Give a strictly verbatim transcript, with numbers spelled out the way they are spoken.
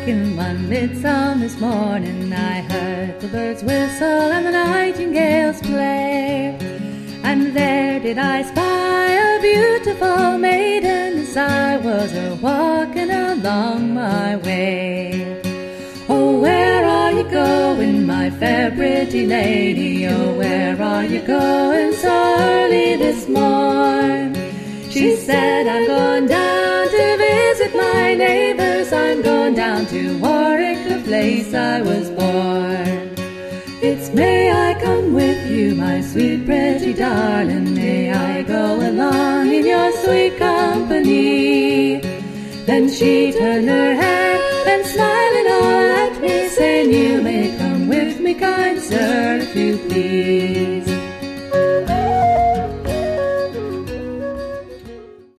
in one lit summer's morning, I heard the birds whistle and the nightingales play. And there did I spy a beautiful maiden as I was a-walking along my way. Oh, where are you going, my fair pretty lady? Oh, where are you going so early this morn? She said, I'm going down to visit my neighbours. I'm going down to Warwick, the place I was born. It's may I come with you, my sweet pretty darling? May I go along in your sweet company? Then she turned her head and smiling all at me, saying, you may come with me, kind sir, if you please.